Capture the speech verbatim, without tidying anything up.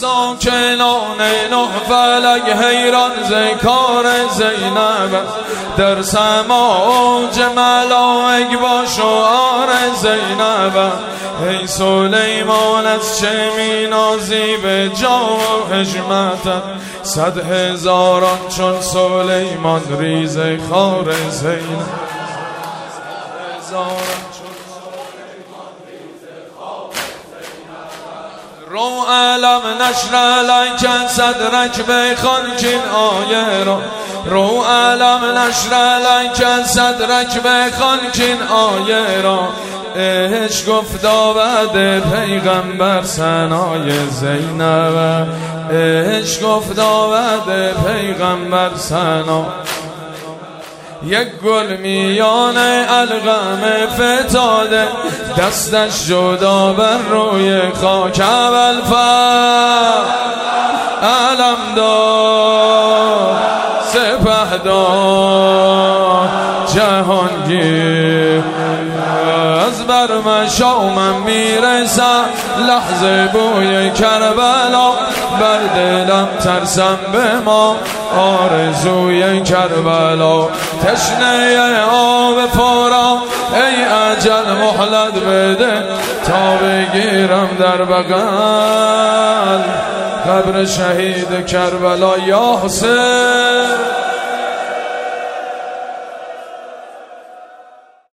ساکنان نه فلک حیران ذکار زینب در سماج ملائک با شعار زینب ای سلیمان از چه می نازی به جام و حشمتت صد هزاران چون سلیمان ریز خار زینب رو علم نشر لکن صدرک بخوان کین آیه را رو علم نشر لکن صدرک بخوان کین آیه را عشق گفت آورده پیغمبر ثنای زینب عشق گفت آورده پیغمبر ثنا یک گل میان القم فتاده دستش جدا بر روی خاک اول فر علم دار سپهدار جهانگیر از بر مشامم میرسم لحظه بوی کربلا بر دلم ترسم به ما آرزوی کربلا تشنه آب پارا ای اجل مهلت بده تا بگیرم در بغل قبر شهید کربلا یا حسین.